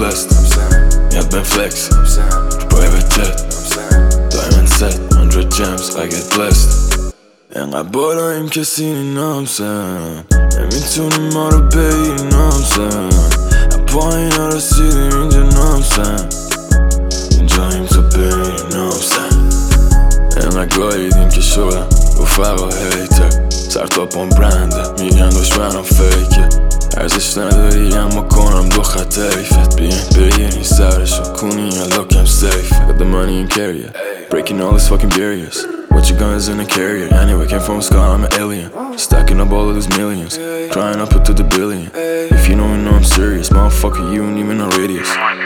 blessed. Yeah, been flex. Private jet. Diamond set. 100 gems. I get blessed. انقدر بالاییم که سینی نامسن نمیتونیم ما رو بگیری نامسن پایین ها رسیدیم اینجا نامسن اینجاییم تا ببینی نامسن انقدر گاییدیم که شدم رفقا هیتر سر تا پام برنده میگن دشمنم فیکه ارزش نداری اما کنم دو خط حیفت بیاین بگیرین سرشو کنی یا لوکم سیف Got the money and carry it Breaking all this fucking barriers What you guns in a carrier Anyway, came from a sky, I'm an alien Stacking up all of these millions Trying up it to the billion If you know me, know I'm serious Motherfucker, you ain't even know radius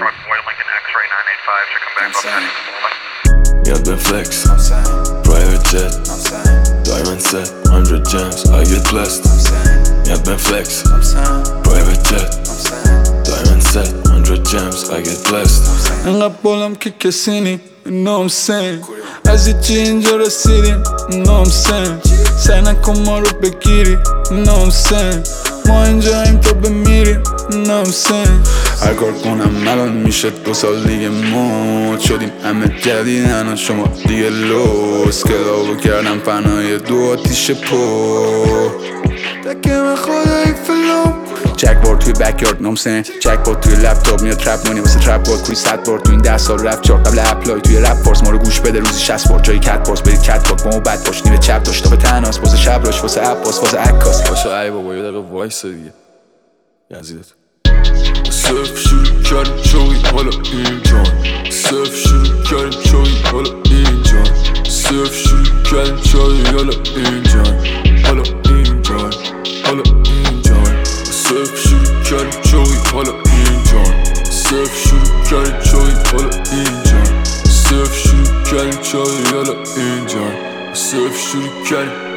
Yeah, been flex Private jet Diamond set 100 gems I get blessed Yeah, been flex Private jet Diamond set 100 gems I get blessed انقدر بالم که کسی نی نامسن از هیچی اینجا رسیدیم نامسن سعی نکن ما رو بگیری نامسن ما اینجاییم تا بمیریم نامسن هر کار کنم الان میشه 2 سال دیگه موت شدیم همه جدیدن و شما دیگه لوس کلابو کردم فنای 2 آتیش پو تکم خدایی فلوم چک بورد توی بکیارد نامسن چک بورد توی لپتاپ میاد ترپ مونی واسه ترپ بورد کوی 100 بورد توی این 10 سال رفت چارت قبل اپلای توی رپ فورس ما رو گوش بده روزی 60 بورد جای کت پورس برید کت بورد با ما بد باش نیمه چپ داشت تا به تناس واسه شب راش واسه عباس واسه عکاس باشه ای بابا یه دقیقه وایسا دیگه یزیدت صرف شروع کردیم چوی حالا اینجان صرف شروع کردیم چوی حالا اینجان صرف شروع کردیم چوی حالا اینجان حالا اینجان حالا اینجان صرف شروع کردیم چوی حالا اینجان صرف شروع کردیم چوی حالا اینجان صرف شروع کردیم چوی حالا اینجان صرف شروع کردیم